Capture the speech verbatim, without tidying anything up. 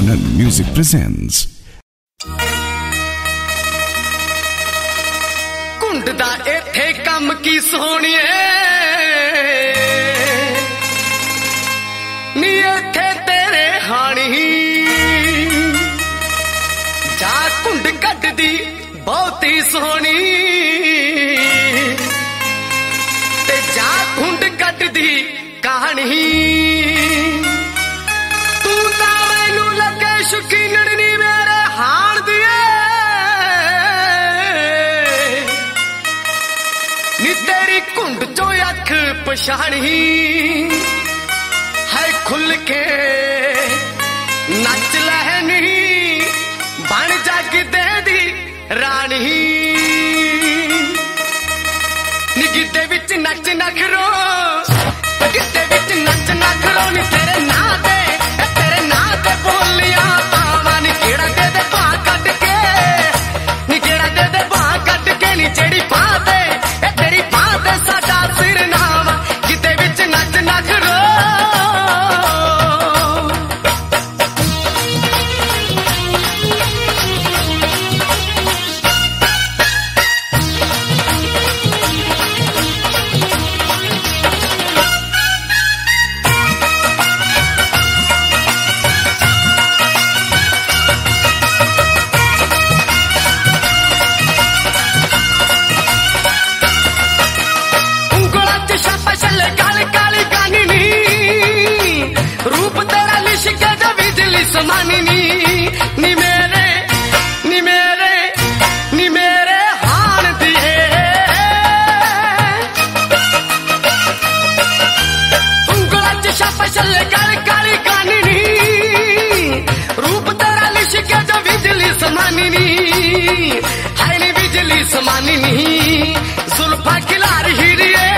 Anand Music presents. कुंड दा इत्थे कम की सोहणीए नी इत्थे तेरे हाणी जा कुंड कड्डदी बहुती सोहणी ते जा कुंड कड्डदी कहानी तू तां मैनू लगे शौकीनड़ नी मेरे हाण दिए नी तेरी कुंड चो अख पछाणी है खुल के नच लहनी बन जग दे दी रानी नी गिद्दे विच नच नखरो गिद्दे विच नच नखरो नी तेरे नां ते तेरे नां ते बोलियां पावां नी केड़ा दे दे बां कट के नी केड़ा दे दे बां कट के नी जेड़ी बां ते तेरी बां ते साडा सिर नाम गिद्दे विच नच नखरो समानी नी नी मेरे नी मेरे नी मेरे हान दिए उंगला च छप चले गल काली कानी नी रूप तेरा लिशके जो बिजली समानी नी है नी बिजली समानी नी जुल्फा खिलार हीरिए